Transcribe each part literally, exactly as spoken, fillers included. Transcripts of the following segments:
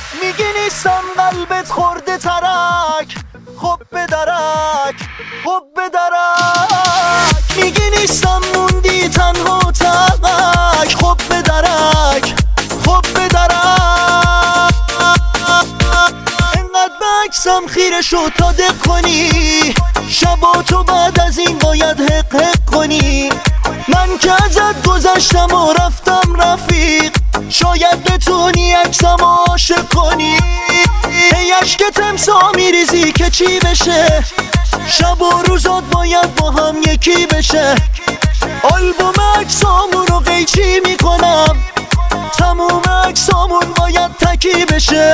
میگی نیستم قلبت خورده ترک، خب به درک، خب به درک. میگی نیستم موندی تنها تک، خب به درک، خب به درک. انقدر به عکسم خیره شد تا دق کنی، شبا تو بعد از این باید حق حق کنی. من که ازت گذشتم و رفتم رفیق، شاید بتونی عکسم عاشق کنی. ای عشق تمسا میریزی که چی بشه، شب و روزات باید با هم یکی بشه. آلبوم عکسامون رو قیچی میکنم، تموم عکسامون باید تکی بشه.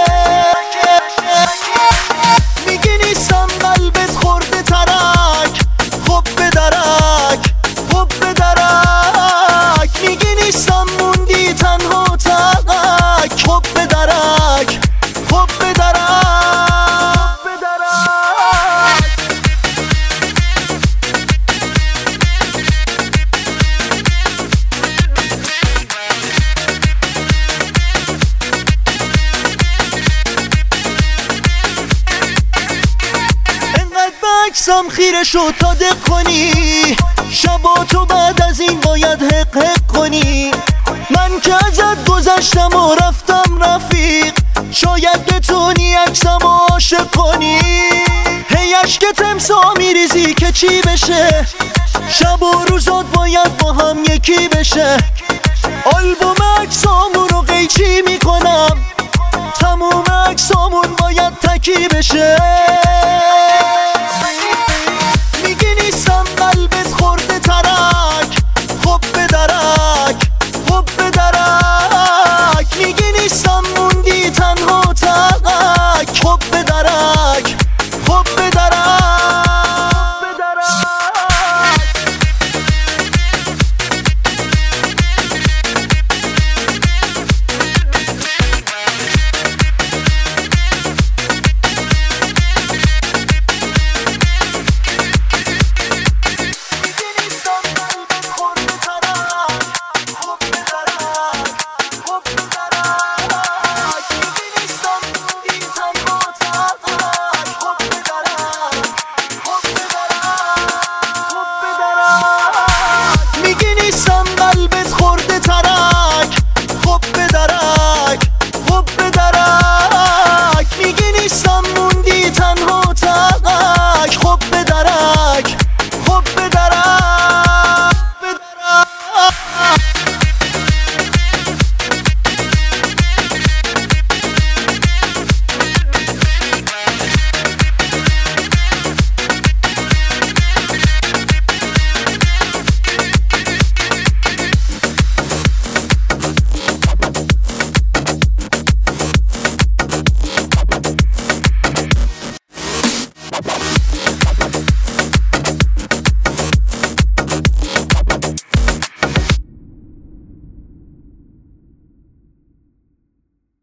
میگی نیستم قلبت خورده ترک، خب به درک، خب به درک. میگی نیستم موندی تنها تک، خب به درک، خب به درک، به درک. انقدر به عکسم خیره شد تا دق کنی، شبا تو بعد از این باید حق حق کنی. من که ازت گذشتم و رفتم رفیق، شاید بتونی عکسم عاشق کنی. هی عشق تمسا میریزی که چی بشه، شب و روزات باید با هم یکی بشه. آلبوم عکسامون رو قیچی میکنم، تموم عکسامون باید تکی بشه.